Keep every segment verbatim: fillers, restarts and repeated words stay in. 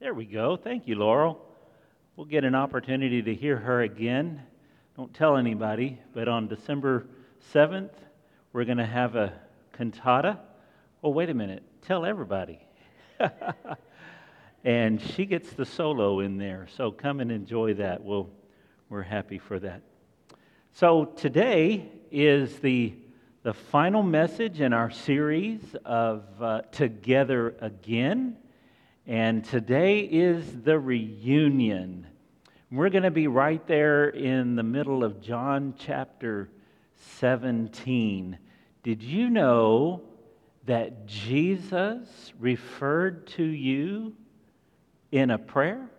There we go. Thank you, Laurel. We'll get an opportunity to hear her again. Don't tell anybody, but on December seventh, we're going to have a cantata. Oh, wait a minute. Tell everybody. And she gets the solo in there, so come and enjoy that. We'll, we're happy for that. So today is the, the final message in our series of uh, Together Again. And today is the reunion. We're going to be right there in the middle of John chapter seventeen. Did you know that Jesus referred to you in a prayer?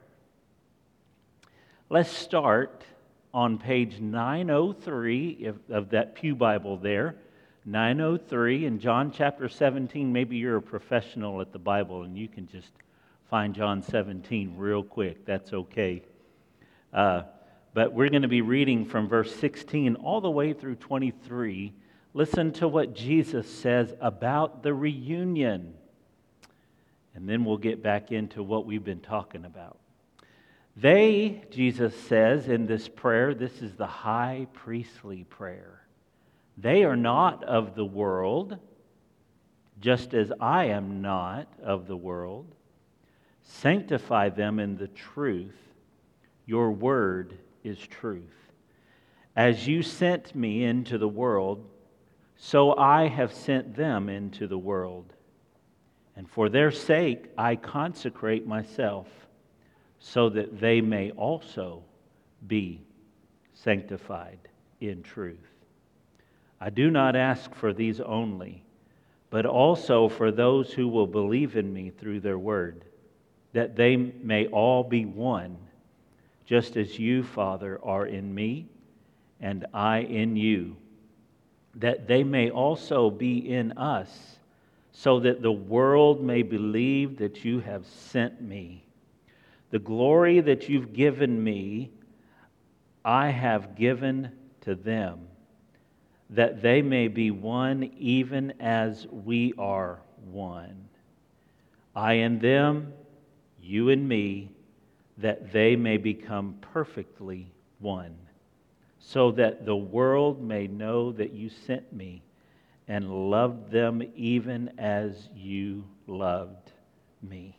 Let's start on page nine oh three of, of that Pew Bible there. nine oh three in John chapter seventeen. Maybe you're a professional at the Bible and you can just find John seventeen real quick. That's okay. Uh, but we're going to be reading from verse sixteen all the way through twenty-three. Listen to what Jesus says about the reunion. And then we'll get back into what we've been talking about. They, Jesus says in this prayer, this is the high priestly prayer. They are not of the world, just as I am not of the world. Sanctify them in the truth. Your word is truth. As you sent me into the world, so I have sent them into the world. And for their sake I consecrate myself, so that they may also be sanctified in truth. I do not ask for these only, but also for those who will believe in me through their word, that they may all be one, just as you, Father, are in me, and I in you, that they may also be in us, so that the world may believe that you have sent me. The glory that you've given me, I have given to them, that they may be one even as we are one. I and them, you and me, that they may become perfectly one, so that the world may know that you sent me and loved them even as you loved me.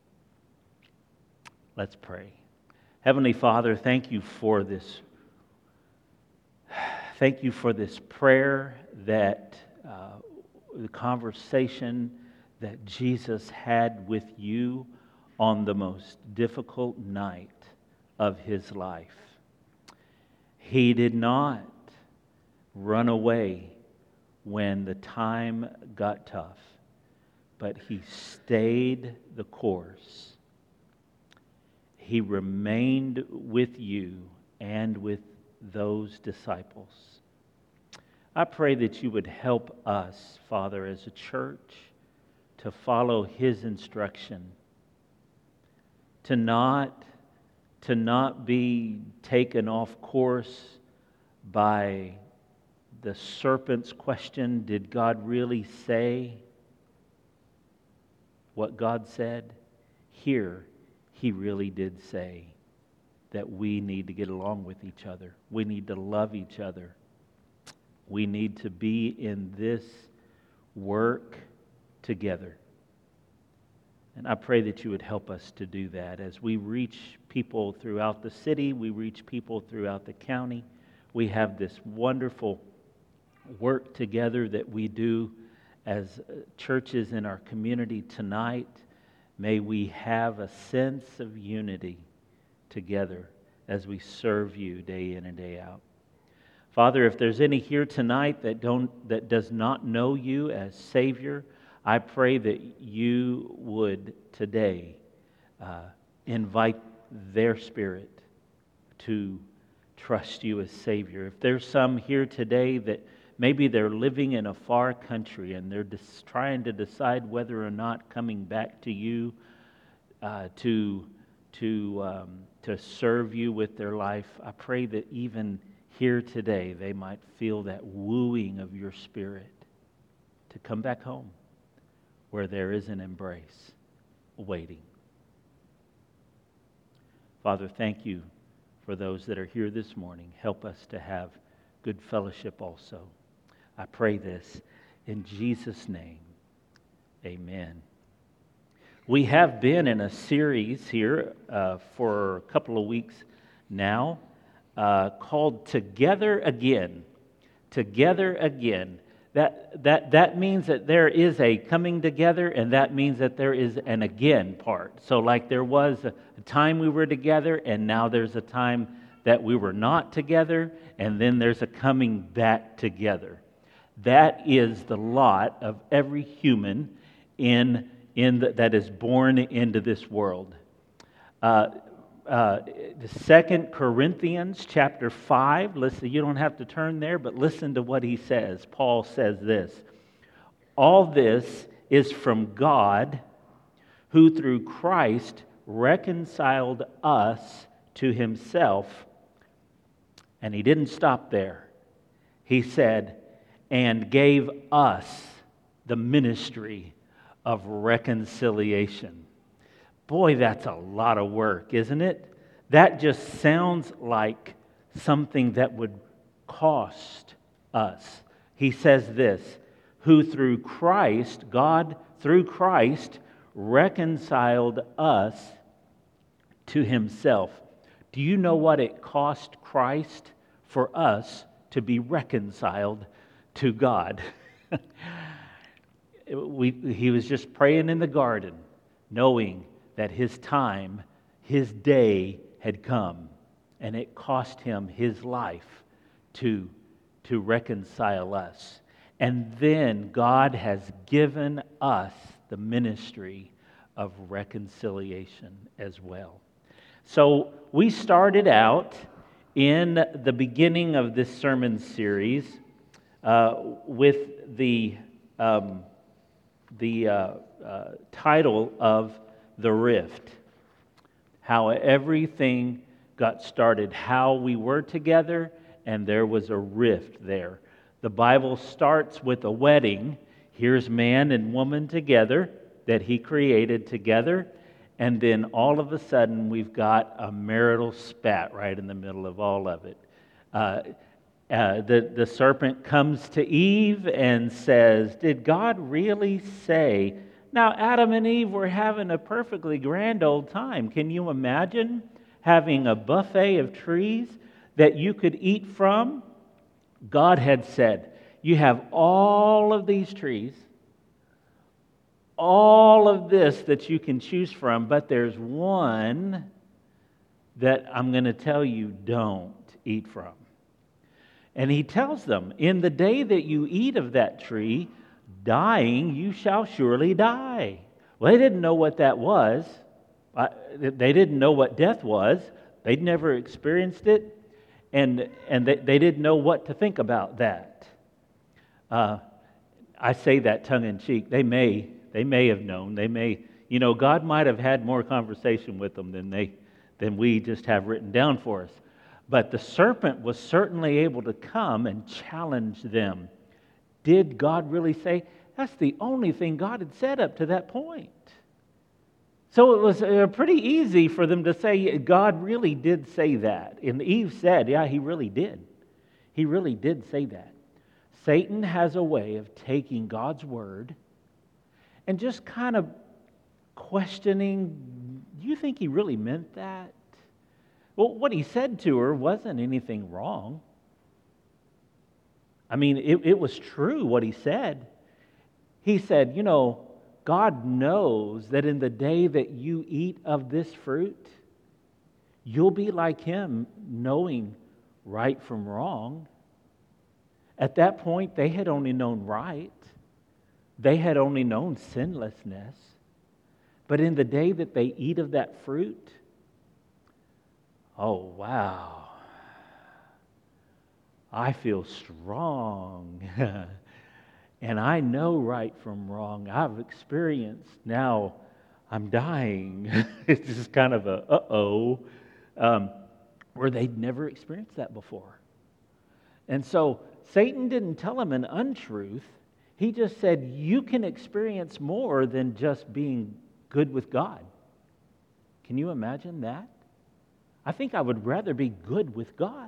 Let's pray. Heavenly Father, thank you for this. Thank you for this prayer, that uh, the conversation that Jesus had with you on the most difficult night of his life. He did not run away when the time got tough, but he stayed the course. He remained with you and with those disciples. I pray that you would help us, Father, as a church, to follow his instruction, to not, to not be taken off course by the serpent's question, did God really say what God said? Here, he really did say that we need to get along with each other. We need to love each other. We need to be in this work together. And I pray that you would help us to do that as we reach people throughout the city, we reach people throughout the county. We have this wonderful work together that we do as churches in our community tonight. May we have a sense of unity together as we serve you day in and day out. Father, if there's any here tonight that don't that does not know you as Savior, I pray that you would today uh, invite their spirit to trust you as Savior. If there's some here today that maybe they're living in a far country and they're just trying to decide whether or not coming back to you uh, to to um, to serve you with their life, I pray that even here today they might feel that wooing of your Spirit to come back home where there is an embrace waiting. Father, thank you for those that are here this morning. Help us to have good fellowship also. I pray this in Jesus' name. Amen. We have been in a series here uh, for a couple of weeks now uh, called Together Again. Together Again. That, that, that means that there is a coming together, and that means that there is an again part. So like there was a, a time we were together, and now there's a time that we were not together, and then there's a coming back together. That is the lot of every human in, in the, that is born into this world. Uh, uh, the Second Corinthians chapter five, listen, you don't have to turn there, but listen to what he says. Paul says this: all this is from God, who through Christ reconciled us to himself. And he didn't stop there. He said, and gave us the ministry of reconciliation. Boy, that's a lot of work, isn't it? That just sounds like something that would cost us. He says this: who through Christ, God through Christ, reconciled us to himself. Do you know what it cost Christ for us to be reconciled to God? we, he was just praying in the garden, knowing that his time, his day had come, and it cost him his life to, to reconcile us. And then God has given us the ministry of reconciliation as well. So we started out in the beginning of this sermon series uh, with the, um, the uh, uh, title of The Rift. How everything got started, how we were together, and there was a rift there. The Bible starts with a wedding. Here's man and woman together that he created together. And then all of a sudden we've got a marital spat right in the middle of all of it. Uh, uh, the, the serpent comes to Eve and says, did God really say... Now, Adam and Eve were having a perfectly grand old time. Can you imagine having a buffet of trees that you could eat from? God had said, you have all of these trees, all of this that you can choose from, but there's one that I'm going to tell you don't eat from. And he tells them, in the day that you eat of that tree, dying, you shall surely die. Well, they didn't know what that was. They didn't know what death was. They'd never experienced it. And, and they, they didn't know what to think about that. Uh, I say that tongue-in-cheek. They may, they may have known. They may, you know, God might have had more conversation with them than, they, than we just have written down for us. But the serpent was certainly able to come and challenge them. Did God really say? That's the only thing God had said up to that point. So it was uh, pretty easy for them to say, God really did say that. And Eve said, yeah, he really did. He really did say that. Satan has a way of taking God's word and just kind of questioning, do you think he really meant that? Well, what he said to her wasn't anything wrong. I mean, it, it was true what he said. He said, you know, God knows that in the day that you eat of this fruit, you'll be like him, knowing right from wrong. At that point, they had only known right. They had only known sinlessness. But in the day that they eat of that fruit, oh, wow. I feel strong, and I know right from wrong. I've experienced, now I'm dying. It's just kind of a uh-oh, um, where they'd never experienced that before. And so Satan didn't tell him an untruth. He just said, you can experience more than just being good with God. Can you imagine that? I think I would rather be good with God.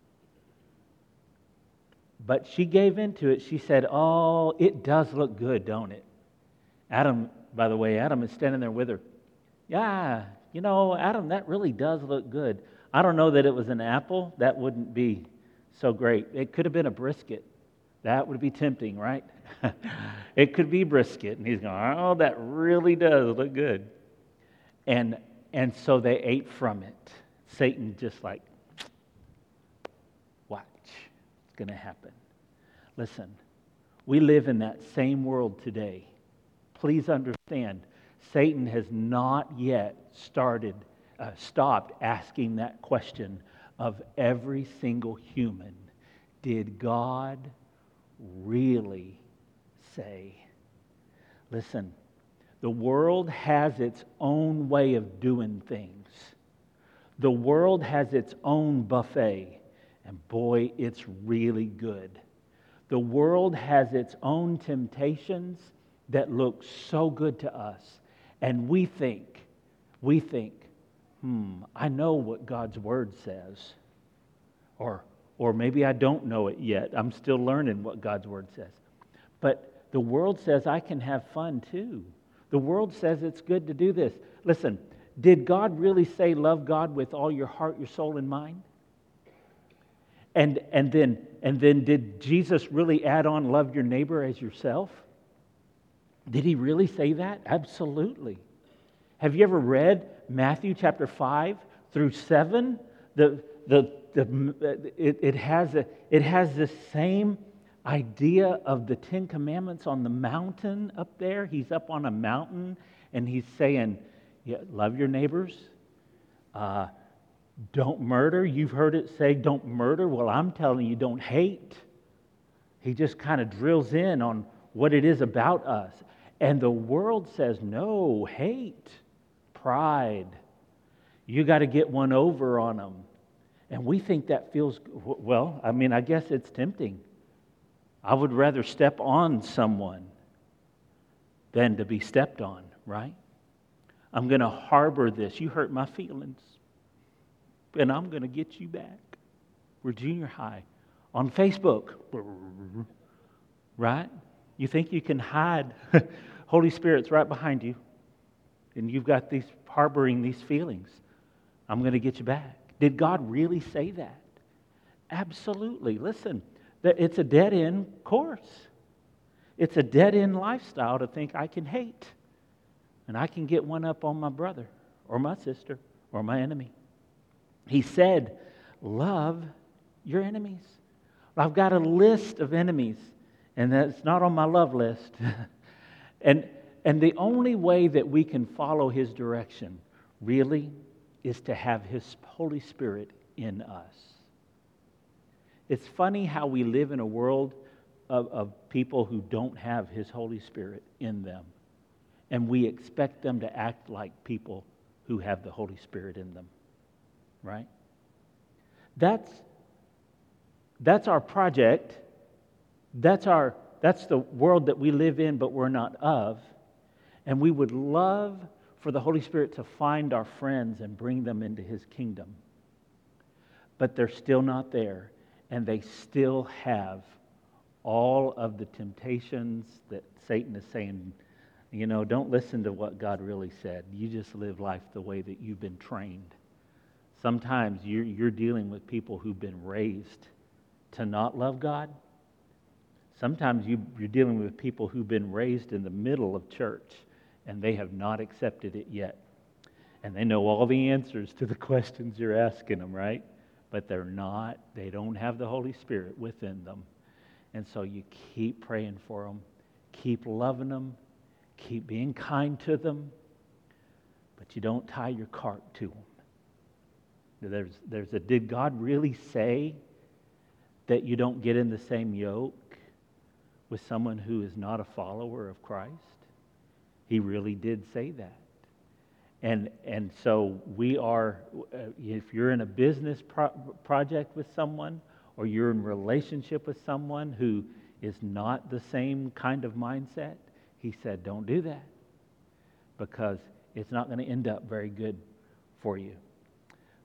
But she gave into it. She said, oh, it does look good, don't it? Adam, by the way, Adam is standing there with her. Yeah, you know, Adam, that really does look good. I don't know that it was an apple. That wouldn't be so great. It could have been a brisket. That would be tempting, right? It could be brisket. And he's going, oh, that really does look good. And and so they ate from it. Satan just like, watch, it's going to happen. Listen, we live in that same world today. Please understand, Satan has not yet started, uh, stopped asking that question of every single human. Did God really say? Listen, the world has its own way of doing things. The world has its own buffet, and boy, it's really good. The world has its own temptations that look so good to us, and we think, we think, hmm, I know what God's Word says, or or maybe I don't know it yet. I'm still learning what God's Word says. But the world says I can have fun too. The world says it's good to do this. Listen, did God really say love God with all your heart, your soul, and mind? And and then and then did Jesus really add on love your neighbor as yourself? Did he really say that? Absolutely. Have you ever read Matthew chapter five through seven? The the the it, it has a it has the same idea of the Ten Commandments on the mountain up there. He's up on a mountain and he's saying, yeah, love your neighbors. Uh, don't murder. You've heard it say, don't murder. Well, I'm telling you, don't hate. He just kind of drills in on what it is about us. And the world says, no, hate, pride. You got to get one over on them. And we think that feels, well, I mean, I guess it's tempting. I would rather step on someone than to be stepped on, right? I'm going to harbor this. You hurt my feelings, and I'm going to get you back. We're junior high. On Facebook, right? You think you can hide. Holy Spirit's right behind you, and you've got these harboring these feelings. I'm going to get you back. Did God really say that? Absolutely. Listen, it's a dead-end course. It's a dead-end lifestyle to think I can hate and I can get one up on my brother or my sister or my enemy. He said, love your enemies. I've got a list of enemies, and that's not on my love list. and and the only way that we can follow His direction really is to have His Holy Spirit in us. It's funny how we live in a world of, of people who don't have His Holy Spirit in them. And we expect them to act like people who have the Holy Spirit in them. Right? That's, that's our project. That's our that's the world that we live in, but we're not of. And we would love for the Holy Spirit to find our friends and bring them into His kingdom. But they're still not there. And they still have all of the temptations that Satan is saying, you know, don't listen to what God really said. You just live life the way that you've been trained. Sometimes you're, you're dealing with people who've been raised to not love God. Sometimes you, you're dealing with people who've been raised in the middle of church and they have not accepted it yet. And they know all the answers to the questions you're asking them, right? But they're not, they don't have the Holy Spirit within them. And so you keep praying for them, keep loving them, keep being kind to them, but you don't tie your cart to them. There's, there's a, did God really say that you don't get in the same yoke with someone who is not a follower of Christ? He really did say that. And and so we are, uh, if you're in a business pro- project with someone, or you're in relationship with someone who is not the same kind of mindset, He said, don't do that, because it's not going to end up very good for you.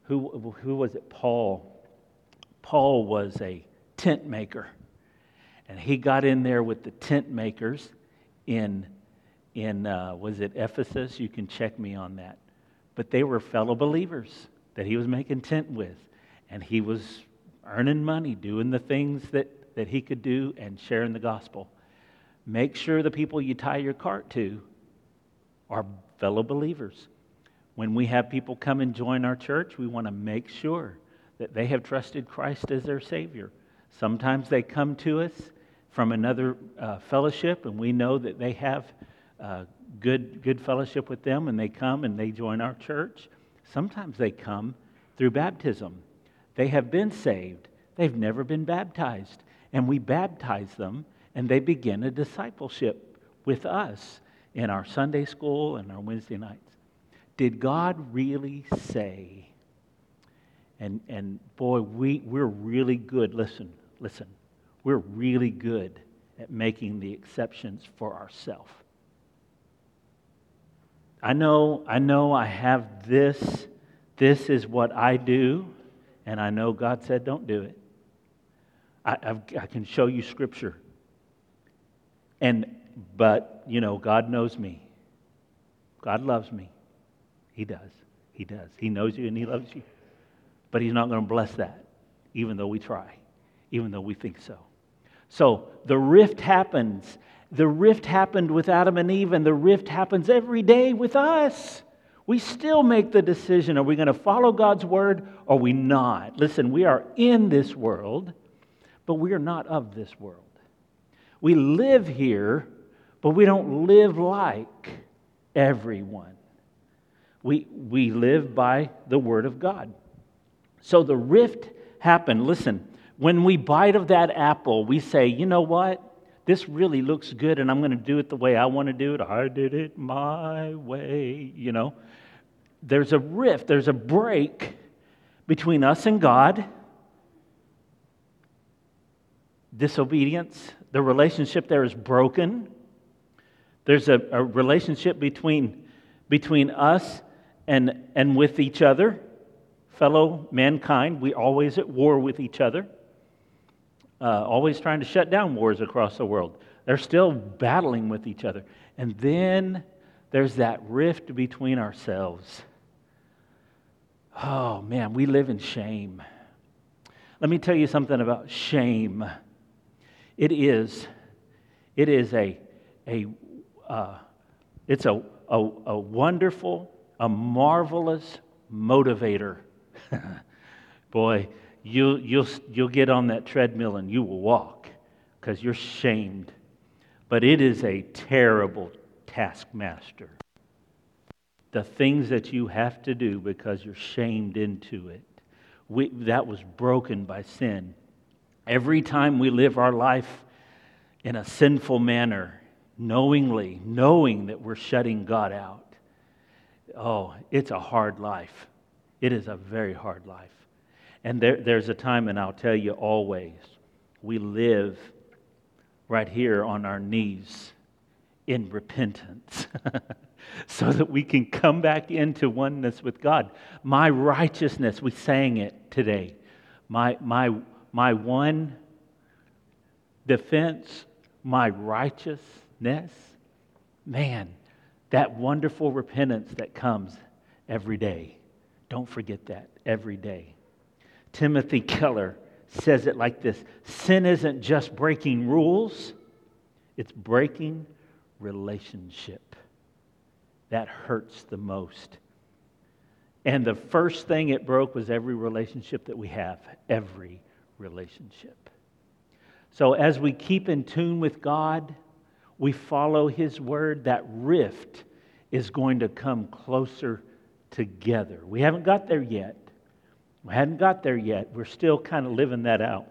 who, who was it? Paul. Paul was a tent maker. And he got in there with the tent makers in, in uh, was it Ephesus? You can check me on that. But they were fellow believers that he was making tent with. And he was earning money, doing the things that, that he could do and sharing the gospel. Make sure the people you tie your cart to are fellow believers. When we have people come and join our church, we want to make sure that they have trusted Christ as their Savior. Sometimes they come to us from another uh, fellowship, and we know that they have uh, good, good fellowship with them, and they come and they join our church. Sometimes they come through baptism. They have been saved. They've never been baptized. And we baptize them, and they begin a discipleship with us in our Sunday school and our Wednesday nights. Did God really say? And and boy, we, we're really good. Listen, listen. We're really good at making the exceptions for ourselves. I know, I know I have this. This is what I do. And I know God said don't do it. I, I've, I can show you Scripture. And, but, you know, God knows me. God loves me. He does. He does. He knows you and He loves you. But He's not going to bless that, even though we try, even though we think so. So the rift happens. The rift happened with Adam and Eve, and the rift happens every day with us. We still make the decision, are we going to follow God's word or are we not? Listen, we are in this world, but we are not of this world. We live here, but we don't live like everyone. We, we live by the word of God. So the rift happened. Listen, when we bite of that apple, we say, you know what? This really looks good, and I'm going to do it the way I want to do it. I did it my way, you know. There's a rift, there's a break between us and God. Disobedience, the relationship there is broken. There's a, a relationship between, between us and, and with each other. Fellow mankind, we're always at war with each other. Uh, always trying to shut down wars across the world. They're still battling with each other. And then there's that rift between ourselves. Oh man, we live in shame. Let me tell you something about shame. It is, it is a, a, uh, it's a, a, a wonderful, a marvelous motivator. Boy, you, you'll, you'll get on that treadmill and you will walk because you're shamed. But it is a terrible taskmaster. The things that you have to do because you're shamed into it. We, that was broken by sin. Every time we live our life in a sinful manner, knowingly, knowing that we're shutting God out, oh, it's a hard life. It is a very hard life. And there, there's a time, and I'll tell you always, we live right here on our knees in repentance so that we can come back into oneness with God. My righteousness, we sang it today. My, my, my one defense, my righteousness. Man, that wonderful repentance that comes every day. Don't forget that, every day. Timothy Keller says it like this: sin isn't just breaking rules, it's breaking relationship. That hurts the most. And the first thing it broke was every relationship that we have, every relationship. So as we keep in tune with God, we follow His word, that rift is going to come closer together. We haven't got there yet. We hadn't got there yet. We're still kind of living that out.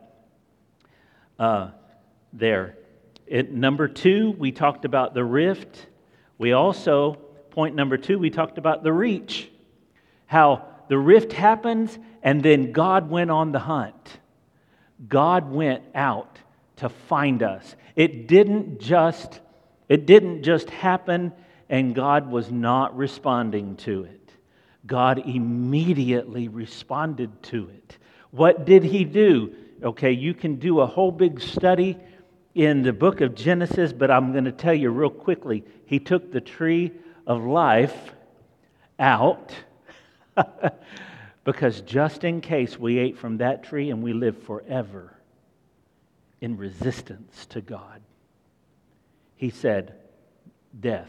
Uh, there. At number two, we talked about the rift. We also, point number two, we talked about the reach. How the rift happens and then God went on the hunt. God went out to find us. It didn't just, it didn't just happen and God was not responding to it. God immediately responded to it. What did he do? Okay, you can do a whole big study in the book of Genesis, but I'm going to tell you real quickly. He took the tree of life out because just in case we ate from that tree and we live forever in resistance to God, he said, death.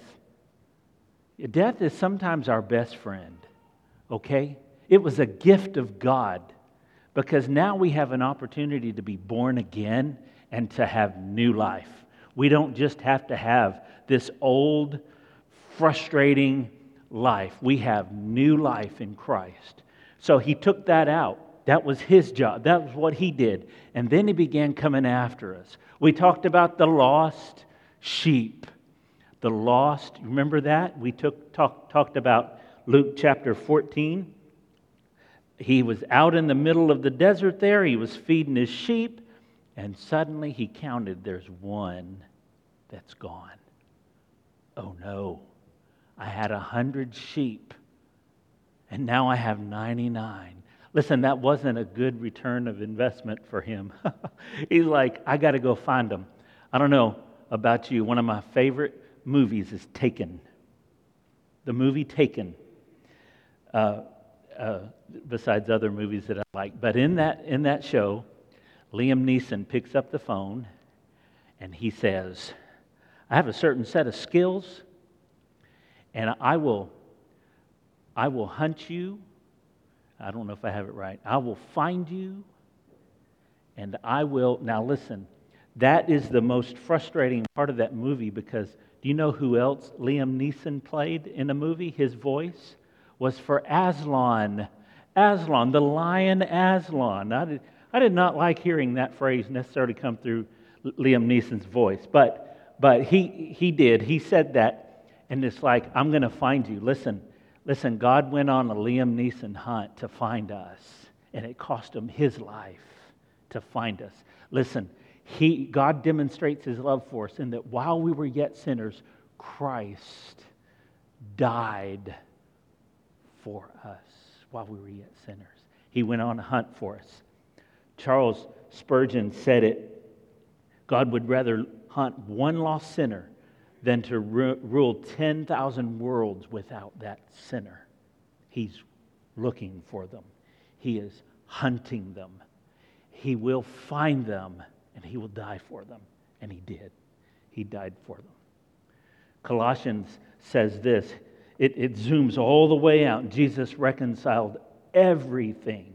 Death is sometimes our best friend, okay? It was a gift of God because now we have an opportunity to be born again and to have new life. We don't just have to have this old, frustrating life. We have new life in Christ. So he took that out. That was his job. That was what he did. And then he began coming after us. We talked about the lost sheep. The lost, remember that? We took talk, talked about Luke chapter fourteen. He was out in the middle of the desert there. He was feeding his sheep. And suddenly he counted, there's one that's gone. Oh no, I had a hundred sheep and now I have ninety-nine. Listen, that wasn't a good return of investment for him. He's like, I got to go find them. I don't know about you, one of my favorite movies is Taken. The movie Taken. Uh, uh, besides other movies that I like. But in that in that show, Liam Neeson picks up the phone and he says, I have a certain set of skills and I will I will hunt you. I don't know if I have it right. I will find you and I will, now listen, that is the most frustrating part of that movie because do you know who else Liam Neeson played in the movie? His voice was for Aslan. Aslan, the lion Aslan. I did, I did not like hearing that phrase necessarily come through Liam Neeson's voice, but but he he did. He said that, and it's like, I'm going to find you. Listen, listen, God went on a Liam Neeson hunt to find us, and it cost him his life to find us. Listen, he God demonstrates his love for us in that while we were yet sinners, Christ died for us while we were yet sinners. He went on a hunt for us. Charles Spurgeon said it, God would rather hunt one lost sinner than to ru- rule ten thousand worlds without that sinner. He's looking for them. He is hunting them. He will find them and he will die for them. And he did. He died for them. Colossians says this, it, it zooms all the way out. Jesus reconciled everything,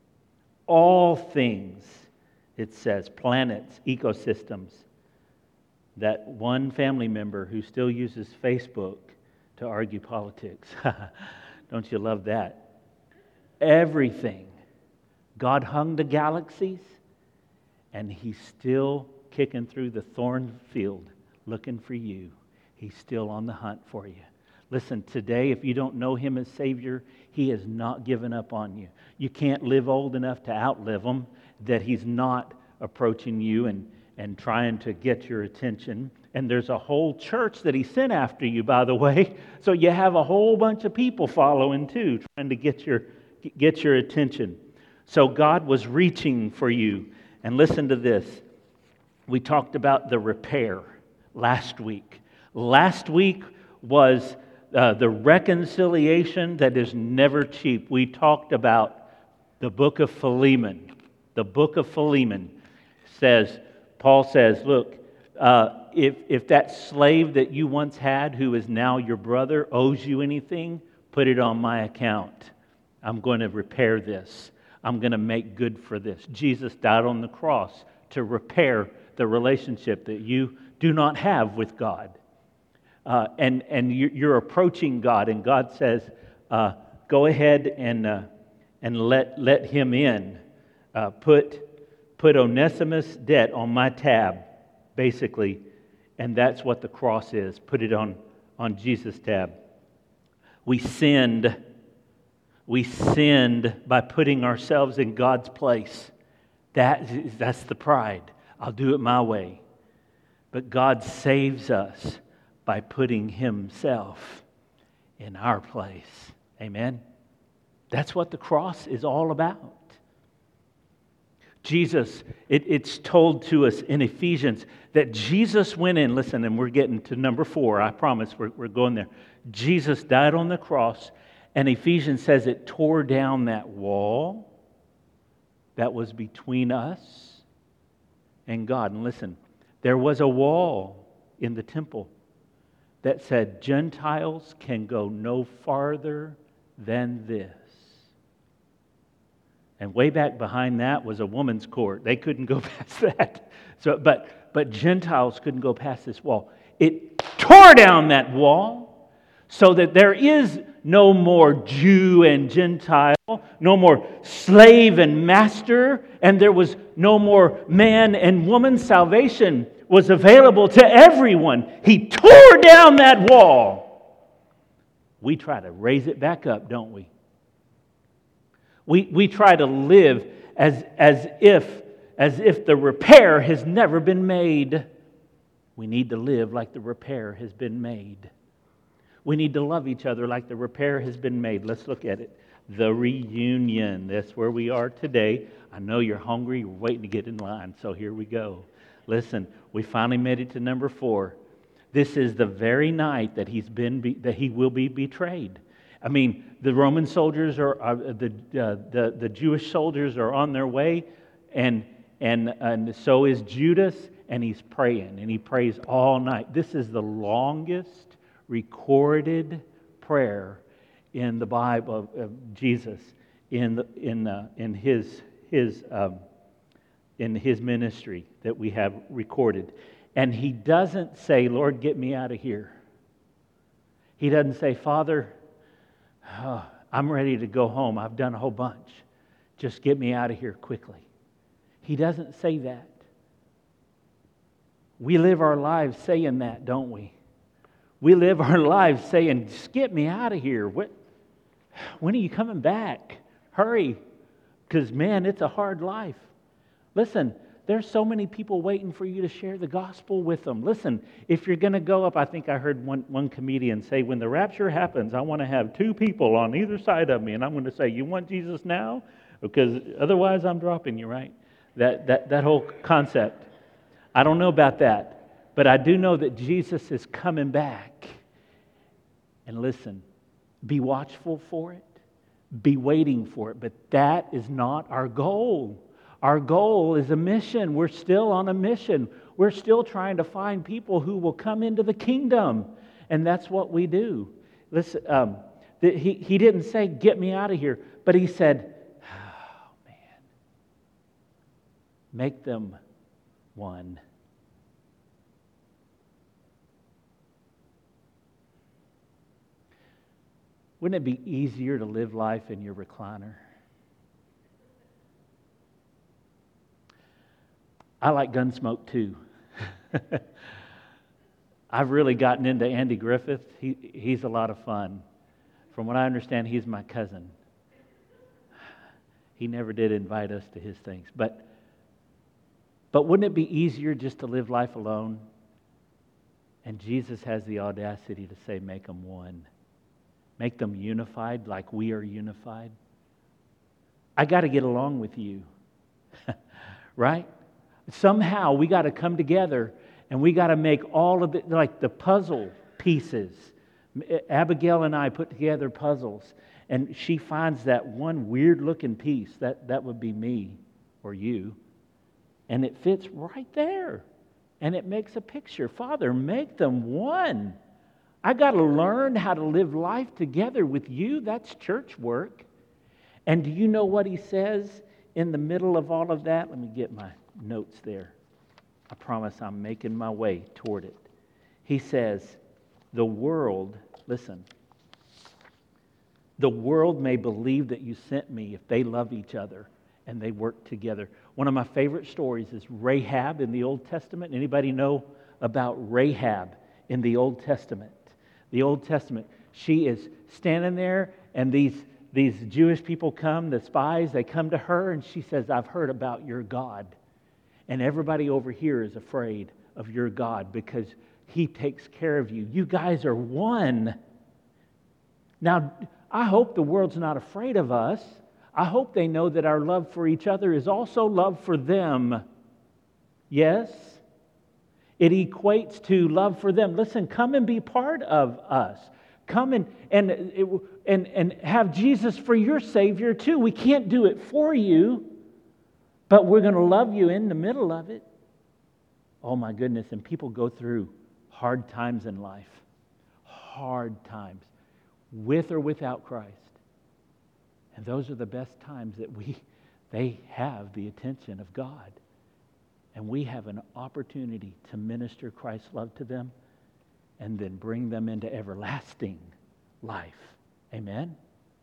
all things, it says, planets, ecosystems. That one family member who still uses Facebook to argue politics. Don't you love that? Everything. God hung the galaxies, and he's still kicking through the thorn field looking for you. He's still on the hunt for you. Listen, today, if you don't know him as Savior, he has not given up on you. You can't live old enough to outlive him, that he's not approaching you and, and trying to get your attention. And there's a whole church that he sent after you, by the way. So you have a whole bunch of people following too, trying to get your, get your attention. So God was reaching for you. And listen to this. We talked about the repair last week. Last week was uh, the reconciliation that is never cheap. We talked about the book of Philemon. The book of Philemon says, Paul says, look, uh, if, if that slave that you once had who is now your brother owes you anything, put it on my account. I'm going to repair this. I'm going to make good for this. Jesus died on the cross to repair the relationship that you do not have with God. Uh, and and you're approaching God, and God says, uh, go ahead and uh, and let let him in. Uh, put put Onesimus' debt on my tab, basically, and that's what the cross is. Put it on on Jesus' tab. We sinned. We sinned by putting ourselves in God's place. That that's the pride. I'll do it my way. But God saves us by putting himself in our place. Amen? That's what the cross is all about. Jesus, it, it's told to us in Ephesians that Jesus went in, listen, and we're getting to number four, I promise we're, we're going there. Jesus died on the cross, and Ephesians says it tore down that wall that was between us and God. And listen, there was a wall in the temple that said Gentiles can go no farther than this. And way back behind that was a woman's court. They couldn't go past that. So, but, but Gentiles couldn't go past this wall. It tore down that wall so that there is no more Jew and Gentile, no more slave and master, and there was no more man and woman. Salvation was available to everyone. He tore down that wall. We try to raise it back up, don't we? We we try to live as as if as if the repair has never been made. We need to live like the repair has been made. We need to love each other like the repair has been made. Let's look at it. The reunion. That's where we are today. I know you're hungry. You're waiting to get in line. So here we go. Listen, we finally made it to number four. This is the very night that he's been be, that he will be betrayed. I mean, the Roman soldiers are, are the, uh, the the Jewish soldiers are on their way, and and and so is Judas, and he's praying, and he prays all night. This is the longest recorded prayer in the Bible of, of Jesus in the, in uh, in his his um, in his ministry that we have recorded, and he doesn't say, "Lord, get me out of here." He doesn't say, "Father, oh, I'm ready to go home. I've done a whole bunch. Just get me out of here quickly." He doesn't say that. We live our lives saying that, don't we? We live our lives saying, "Just get me out of here. What? When are you coming back? Hurry." Because, man, it's a hard life. Listen, there's so many people waiting for you to share the gospel with them. Listen, if you're going to go up, I think I heard one, one comedian say, when the rapture happens, I want to have two people on either side of me. And I'm going to say, "You want Jesus now? Because otherwise I'm dropping you," right? That, that, that whole concept. I don't know about that. But I do know that Jesus is coming back. And listen, be watchful for it. Be waiting for it. But that is not our goal. Our goal is a mission. We're still on a mission. We're still trying to find people who will come into the kingdom. And that's what we do. Listen, um, the, he, he didn't say, "Get me out of here." But he said, "Oh, man, make them one." Wouldn't it be easier to live life in your recliner? I like Gunsmoke too. I've really gotten into Andy Griffith. He, he's a lot of fun. From what I understand, he's my cousin. He never did invite us to his things. But, but wouldn't it be easier just to live life alone? And Jesus has the audacity to say, "Make them one." Make them unified like we are unified. I got to get along with you. Right? Somehow we got to come together and we got to make all of it like the puzzle pieces. Abigail and I put together puzzles, and she finds that one weird looking piece. That, that would be me or you. And it fits right there. And it makes a picture. Father, make them one. I got to learn how to live life together with you. That's church work. And do you know what he says in the middle of all of that? Let me get my notes there. I promise I'm making my way toward it. He says, the world, listen, the world may believe that you sent me if they love each other and they work together. One of my favorite stories is Rahab in the Old Testament. Anybody know about Rahab in the Old Testament? The Old Testament, she is standing there, and these, these Jewish people come, the spies, they come to her, and she says, "I've heard about your God. And everybody over here is afraid of your God because He takes care of you. You guys are one." Now, I hope the world's not afraid of us. I hope they know that our love for each other is also love for them. Yes? It equates to love for them. Listen, come and be part of us. Come and, and, and, and have Jesus for your Savior too. We can't do it for you, but we're going to love you in the middle of it. Oh my goodness, and people go through hard times in life. Hard times, with or without Christ. And those are the best times that we, they have the attention of God. And we have an opportunity to minister Christ's love to them and then bring them into everlasting life. Amen?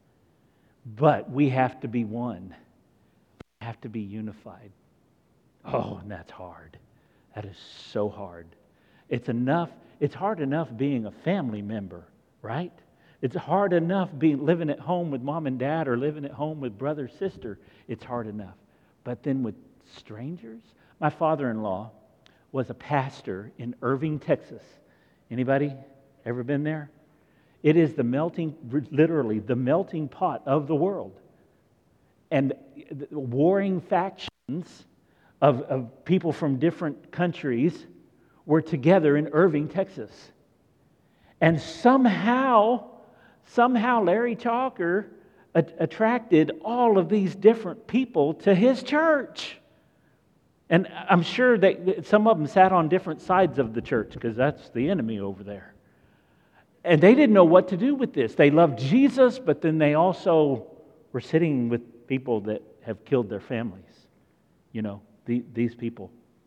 But we have to be one. We have to be unified. Oh, and that's hard. That is so hard. It's enough, it's hard enough being a family member, right? It's hard enough being living at home with mom and dad or living at home with brother, sister. It's hard enough. But then with strangers? My father-in-law was a pastor in Irving, Texas. Anybody ever been there? It is the melting, literally the melting pot of the world. And warring factions of, of people from different countries were together in Irving, Texas. And somehow, somehow Larry Chalker a- attracted all of these different people to his church. And I'm sure that some of them sat on different sides of the church because that's the enemy over there. And they didn't know what to do with this. They loved Jesus, but then they also were sitting with people that have killed their families. You know, the, these people.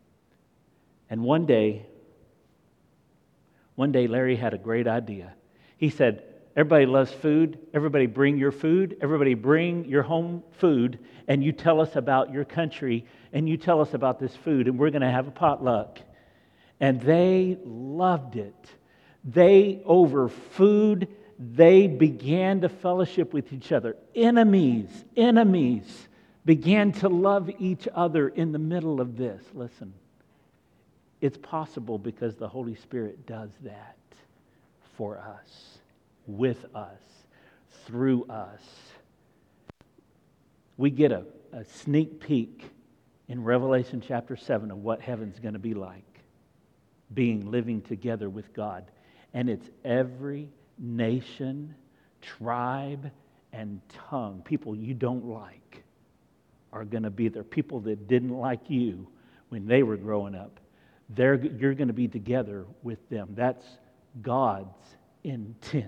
And one day, one day Larry had a great idea. He said, everybody loves food. Everybody bring your food. Everybody bring your home food. And you tell us about your country. And you tell us about this food. And we're going to have a potluck. And they loved it. They, over food, they began to fellowship with each other. Enemies, enemies began to love each other in the middle of this. Listen, it's possible because the Holy Spirit does that for us, with us, through us. We get a, a sneak peek in Revelation chapter seven of what heaven's going to be like, being living together with God. And it's every nation, tribe, and tongue. People you don't like are going to be there. People that didn't like you when they were growing up. They're, you're going to be together with them. That's God's intent.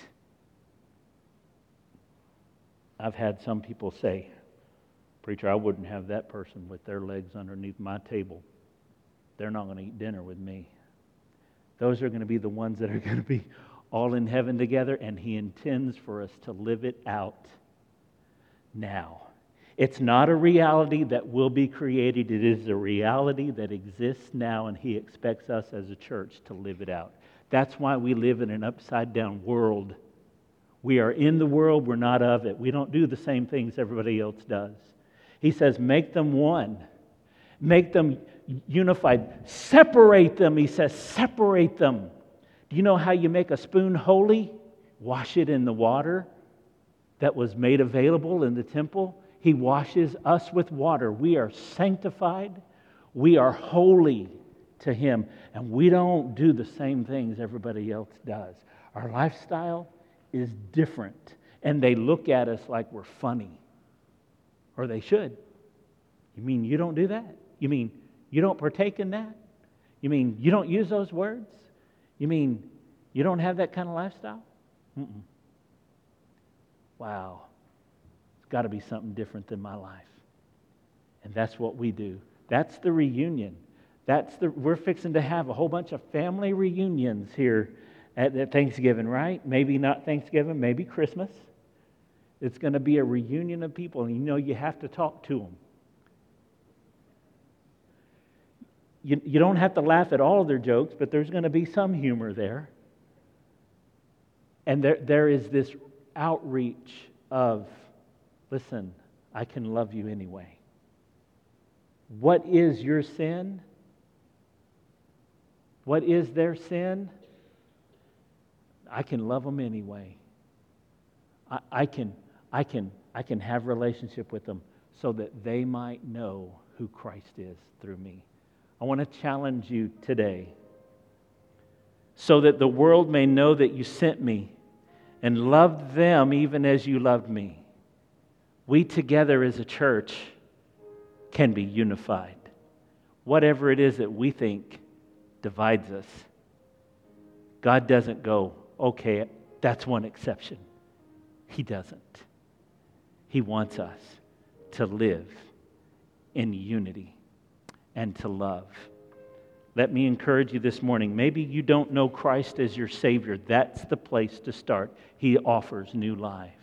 I've had some people say, "Preacher, I wouldn't have that person with their legs underneath my table. They're not going to eat dinner with me." Those are going to be the ones that are going to be all in heaven together, and He intends for us to live it out now. It's not a reality that will be created. It is a reality that exists now, and He expects us as a church to live it out. That's why we live in an upside-down world. We are in the world, we're not of it. We don't do the same things everybody else does. He says, make them one. Make them unified. Separate them, He says, separate them. Do you know how you make a spoon holy? Wash it in the water that was made available in the temple. He washes us with water. We are sanctified. We are holy to Him. And we don't do the same things everybody else does. Our lifestyle is different. And they look at us like we're funny. Or they should. You mean you don't do that? You mean you don't partake in that? You mean you don't use those words? You mean you don't have that kind of lifestyle? Mm-mm. Wow. It's got to be something different than my life. And that's what we do. That's the reunion. That's the we're fixing to have a whole bunch of family reunions here at, at Thanksgiving, right? Maybe not Thanksgiving, maybe Christmas. It's going to be a reunion of people, and you know you have to talk to them. You, you don't have to laugh at all of their jokes, but there's going to be some humor there. And there there is this outreach of, listen, I can love you anyway. What is your sin? What is their sin? I can love them anyway. I, I can, I can, I can have relationship with them so that they might know who Christ is through me. I want to challenge you today, so that the world may know that you sent me and loved them even as you loved me. We together as a church can be unified. Whatever it is that we think divides us, God doesn't go, okay, that's one exception. He doesn't. He wants us to live in unity and to love. Let me encourage you this morning. Maybe you don't know Christ as your Savior. That's the place to start. He offers new life.